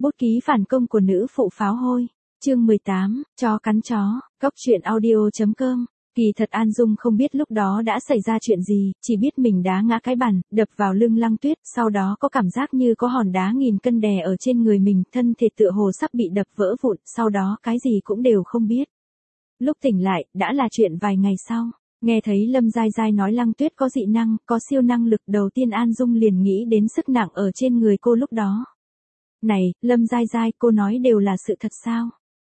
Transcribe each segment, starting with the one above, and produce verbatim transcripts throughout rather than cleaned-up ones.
Bút ký phản công của nữ phụ pháo hôi. Chương mười tám, chó cắn chó, góc truyện audio chấm com. Kỳ thật An Dung không biết lúc đó đã xảy ra chuyện gì, chỉ biết mình đá ngã cái bàn, đập vào lưng Lăng Tuyết, sau đó có cảm giác như có hòn đá nghìn cân đè ở trên người mình, thân thể tựa hồ sắp bị đập vỡ vụn, sau đó cái gì cũng đều không biết. Lúc tỉnh lại, đã là chuyện vài ngày sau. Nghe thấy Lâm Giai Giai nói Lăng Tuyết có dị năng, có siêu năng lực, đầu tiên An Dung liền nghĩ đến sức nặng ở trên người cô lúc đó. Này, Lâm Giai Giai, cô nói đều là sự thật sao?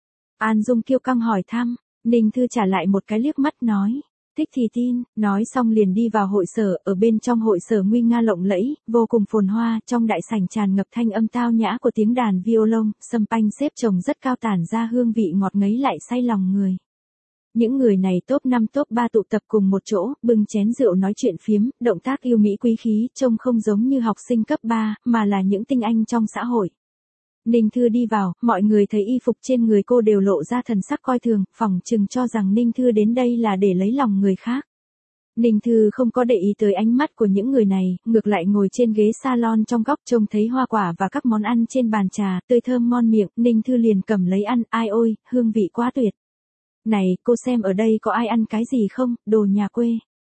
An Dung kiêu căng hỏi thăm, Ninh Thư trả lại một cái liếc mắt nói, thích thì tin, nói xong liền đi vào hội sở, ở bên trong hội sở nguy nga lộng lẫy, vô cùng phồn hoa, trong đại sảnh tràn ngập thanh âm tao nhã của tiếng đàn violon, sâm panh xếp chồng rất cao tản ra hương vị ngọt ngấy lại say lòng người. Những người này top năm top ba tụ tập cùng một chỗ, bưng chén rượu nói chuyện phiếm, động tác yêu mỹ quý khí, trông không giống như học sinh cấp ba, mà là những tinh anh trong xã hội. Ninh Thư đi vào, mọi người thấy y phục trên người cô đều lộ ra thần sắc coi thường, phỏng chừng cho rằng Ninh Thư đến đây là để lấy lòng người khác. Ninh Thư không có để ý tới ánh mắt của những người này, ngược lại ngồi trên ghế salon trong góc trông thấy hoa quả và các món ăn trên bàn trà, tươi thơm ngon miệng, Ninh Thư liền cầm lấy ăn, ai ôi, hương vị quá tuyệt. Này, cô xem ở đây có ai ăn cái gì không, đồ nhà quê.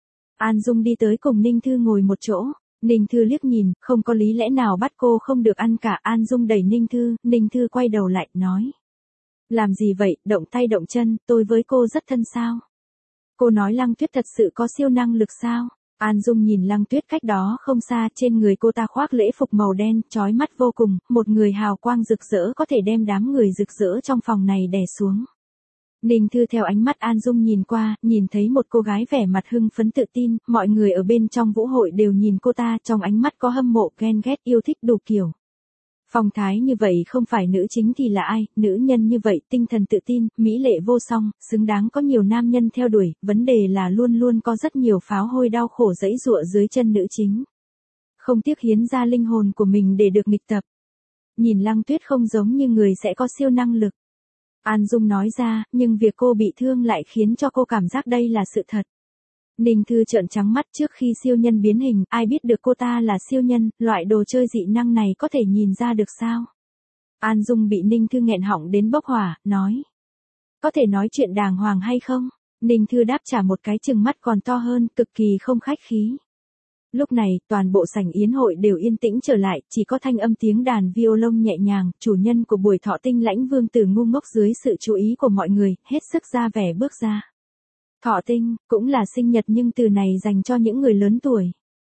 An Dung đi tới cùng Ninh Thư ngồi một chỗ. Ninh Thư liếc nhìn, không có lý lẽ nào bắt cô không được ăn cả. An Dung đẩy Ninh Thư, Ninh Thư quay đầu lại, nói. Làm gì vậy, động tay động chân, tôi với cô rất thân sao? Cô nói Lăng Tuyết thật sự có siêu năng lực sao? An Dung nhìn Lăng Tuyết cách đó không xa, trên người cô ta khoác lễ phục màu đen, chói mắt vô cùng, một người hào quang rực rỡ có thể đem đám người rực rỡ trong phòng này đè xuống. Ninh Thư theo ánh mắt An Dung nhìn qua, nhìn thấy một cô gái vẻ mặt hưng phấn tự tin, mọi người ở bên trong vũ hội đều nhìn cô ta, trong ánh mắt có hâm mộ, ghen ghét, yêu thích đủ kiểu. Phong thái như vậy không phải nữ chính thì là ai, nữ nhân như vậy, tinh thần tự tin, mỹ lệ vô song, xứng đáng có nhiều nam nhân theo đuổi, vấn đề là luôn luôn có rất nhiều pháo hôi đau khổ giãy giụa dưới chân nữ chính. Không tiếc hiến ra linh hồn của mình để được nghịch tập. Nhìn Lăng Tuyết không giống như người sẽ có siêu năng lực. An Dung nói ra, nhưng việc cô bị thương lại khiến cho cô cảm giác đây là sự thật. Ninh Thư trợn trắng mắt trước khi siêu nhân biến hình, ai biết được cô ta là siêu nhân, loại đồ chơi dị năng này có thể nhìn ra được sao? An Dung bị Ninh Thư nghẹn họng đến bốc hỏa, nói. Có thể nói chuyện đàng hoàng hay không? Ninh Thư đáp trả một cái chừng mắt còn to hơn, cực kỳ không khách khí. Lúc này, toàn bộ sảnh yến hội đều yên tĩnh trở lại, chỉ có thanh âm tiếng đàn violon nhẹ nhàng, chủ nhân của buổi thọ tinh Lãnh Vương Tử ngu ngốc dưới sự chú ý của mọi người, hết sức ra vẻ bước ra. Thọ tinh, cũng là sinh nhật nhưng từ này dành cho những người lớn tuổi.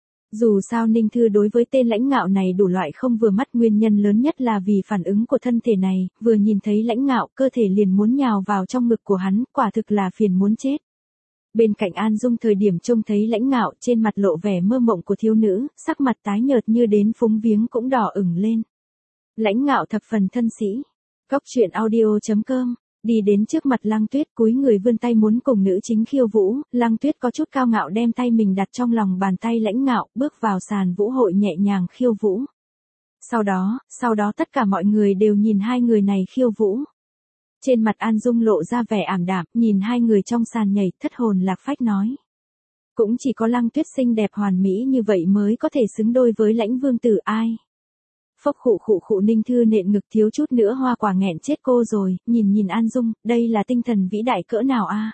Dù sao Ninh Thư đối với tên Lãnh Ngạo này đủ loại không vừa mắt, nguyên nhân lớn nhất là vì phản ứng của thân thể này, vừa nhìn thấy Lãnh Ngạo, cơ thể liền muốn nhào vào trong ngực của hắn, quả thực là phiền muốn chết. Bên cạnh An Dung thời điểm trông thấy Lãnh Ngạo, trên mặt lộ vẻ mơ mộng của thiếu nữ, sắc mặt tái nhợt như đến phúng viếng cũng đỏ ửng lên. Lãnh Ngạo thập phần thân sĩ. Góc truyện audio chấm com, đi đến trước mặt Lăng Tuyết, cúi người vươn tay muốn cùng nữ chính khiêu vũ, Lăng Tuyết có chút cao ngạo đem tay mình đặt trong lòng bàn tay Lãnh Ngạo, bước vào sàn vũ hội nhẹ nhàng khiêu vũ. Sau đó, sau đó tất cả mọi người đều nhìn hai người này khiêu vũ. Trên mặt An Dung lộ ra vẻ ảm đạm, nhìn hai người trong sàn nhảy, thất hồn lạc phách nói. Cũng chỉ có Lăng Tuyết xinh đẹp hoàn mỹ như vậy mới có thể xứng đôi với Lãnh Vương Tử ai. Phốc khụ khụ khụ, Ninh Thư nện ngực thiếu chút nữa hoa quả nghẹn chết cô rồi, nhìn nhìn An Dung, đây là tinh thần vĩ đại cỡ nào a?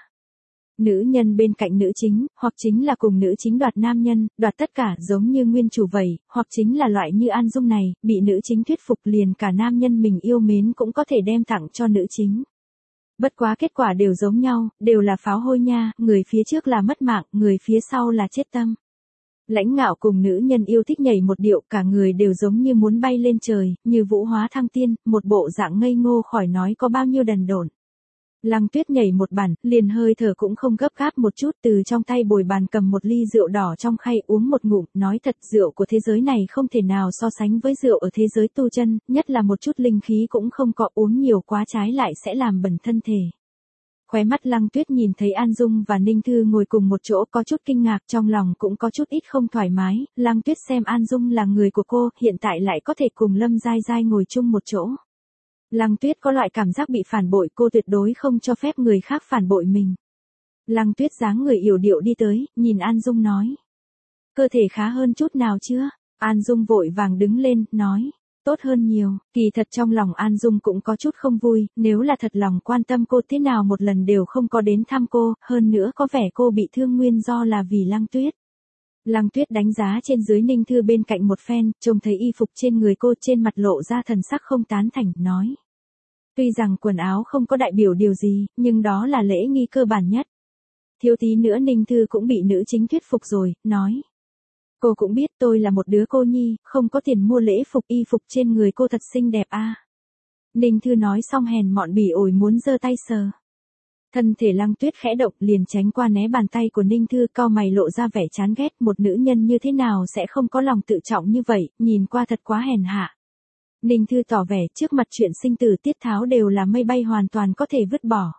Nữ nhân bên cạnh nữ chính, hoặc chính là cùng nữ chính đoạt nam nhân, đoạt tất cả giống như nguyên chủ vậy, hoặc chính là loại như An Dung này, bị nữ chính thuyết phục liền cả nam nhân mình yêu mến cũng có thể đem tặng cho nữ chính. Bất quá kết quả đều giống nhau, đều là pháo hôi nha, người phía trước là mất mạng, người phía sau là chết tâm. Lãnh Ngạo cùng nữ nhân yêu thích nhảy một điệu, cả người đều giống như muốn bay lên trời, như vũ hóa thăng tiên, một bộ dạng ngây ngô khỏi nói có bao nhiêu đần độn. Lăng Tuyết nhảy một bản, liền hơi thở cũng không gấp gáp một chút, từ trong tay bồi bàn cầm một ly rượu đỏ trong khay uống một ngụm, nói thật rượu của thế giới này không thể nào so sánh với rượu ở thế giới tu chân, nhất là một chút linh khí cũng không có, uống nhiều quá trái lại sẽ làm bẩn thân thể. Khóe mắt Lăng Tuyết nhìn thấy An Dung và Ninh Thư ngồi cùng một chỗ có chút kinh ngạc, trong lòng cũng có chút ít không thoải mái, Lăng Tuyết xem An Dung là người của cô, hiện tại lại có thể cùng Lâm Giai Giai ngồi chung một chỗ. Lăng Tuyết có loại cảm giác bị phản bội, cô tuyệt đối không cho phép người khác phản bội mình. Lăng Tuyết dáng người yểu điệu đi tới, nhìn An Dung nói. Cơ thể khá hơn chút nào chưa? An Dung vội vàng đứng lên, nói. Tốt hơn nhiều, kỳ thật trong lòng An Dung cũng có chút không vui, nếu là thật lòng quan tâm cô thế nào một lần đều không có đến thăm cô, hơn nữa có vẻ cô bị thương nguyên do là vì Lăng Tuyết. Lăng Tuyết đánh giá trên dưới Ninh Thư bên cạnh một phen, trông thấy y phục trên người cô trên mặt lộ ra thần sắc không tán thành, nói. Tuy rằng quần áo không có đại biểu điều gì, nhưng đó là lễ nghi cơ bản nhất. Thiếu tí nữa Ninh Thư cũng bị nữ chính thuyết phục rồi, nói. Cô cũng biết tôi là một đứa cô nhi, không có tiền mua lễ phục, y phục trên người cô thật xinh đẹp a. À. Ninh Thư nói xong hèn mọn bỉ ổi muốn giơ tay sờ. Thân thể Lăng Tuyết khẽ động liền tránh qua né bàn tay của Ninh Thư, cau mày lộ ra vẻ chán ghét, một nữ nhân như thế nào sẽ không có lòng tự trọng như vậy, nhìn qua thật quá hèn hạ. Ninh Thư tỏ vẻ trước mặt chuyện sinh tử tiết tháo đều là mây bay hoàn toàn có thể vứt bỏ.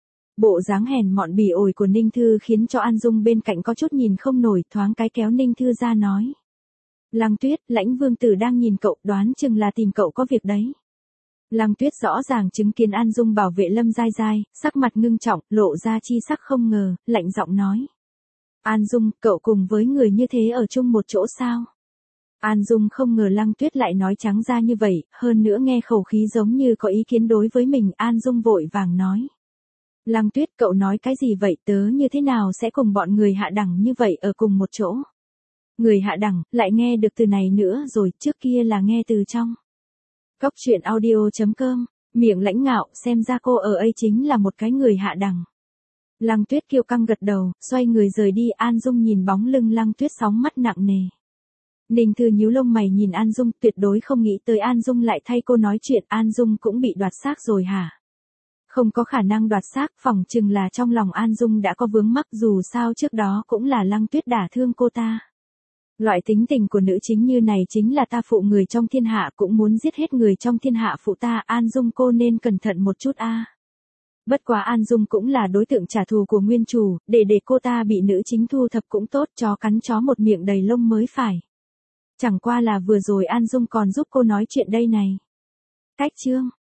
Bộ dáng hèn mọn bỉ ổi của Ninh Thư khiến cho An Dung bên cạnh có chút nhìn không nổi, thoáng cái kéo Ninh Thư ra nói. Lăng Tuyết, Lãnh Vương Tử đang nhìn cậu, đoán chừng là tìm cậu có việc đấy. Lăng Tuyết rõ ràng chứng kiến An Dung bảo vệ Lâm Giai Giai, sắc mặt ngưng trọng, lộ ra chi sắc không ngờ, lạnh giọng nói. An Dung, cậu cùng với người như thế ở chung một chỗ sao? An Dung không ngờ Lăng Tuyết lại nói trắng ra như vậy, hơn nữa nghe khẩu khí giống như có ý kiến đối với mình, An Dung vội vàng nói. Lăng Tuyết, cậu nói cái gì vậy, tớ như thế nào sẽ cùng bọn người hạ đẳng như vậy ở cùng một chỗ? Người hạ đẳng, lại nghe được từ này nữa rồi, trước kia là nghe từ trong. Cóc truyện audio chấm com, miệng lãnh ngạo, xem ra cô ở ấy chính là một cái người hạ đẳng. Lăng Tuyết kiêu căng gật đầu, xoay người rời đi, An Dung nhìn bóng lưng Lăng Tuyết sóng mắt nặng nề. Ninh Thư nhíu lông mày nhìn An Dung, tuyệt đối không nghĩ tới An Dung lại thay cô nói chuyện, An Dung cũng bị đoạt xác rồi hả? Không có khả năng đoạt xác, phỏng chừng là trong lòng An Dung đã có vướng mắc, dù sao trước đó cũng là Lăng Tuyết đả thương cô ta. Loại tính tình của nữ chính như này chính là ta phụ người trong thiên hạ, cũng muốn giết hết người trong thiên hạ phụ ta, An Dung cô nên cẩn thận một chút a. Bất quá An Dung cũng là đối tượng trả thù của nguyên chủ, để để cô ta bị nữ chính thu thập cũng tốt, chó cắn chó một miệng đầy lông mới phải. Chẳng qua là vừa rồi An Dung còn giúp cô nói chuyện đây này. Cách chương